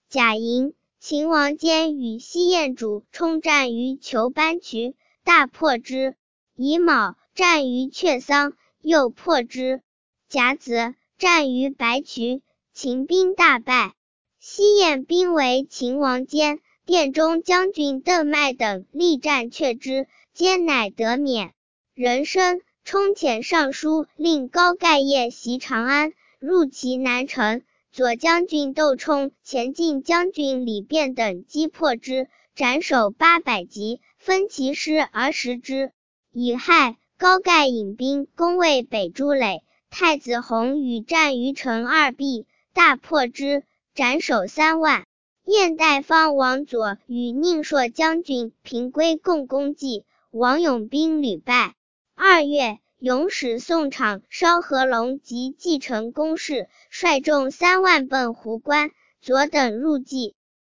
甲寅，秦王坚与西燕主冲战于裘班渠，大破之。乙卯，战于阙桑，又破之。甲子，战于白渠，秦兵大败。西燕兵为秦王坚、殿中将军邓麦等力战却之，坚乃得免。壬申，冲遣尚书令高盖业袭长安，入其南城。左将军窦冲、前进将军李昪等击破之，斩首800级，分其师而食之。乙亥，高盖引兵攻卫北朱垒，太子弘与战于城二壁，大破之，斩首3万。燕代方王佐与宁朔将军平归共攻计，王勇兵屡败。2月，勇使宋昶烧合龙及蓟城宫室，率众3万奔壶关，佐等入计。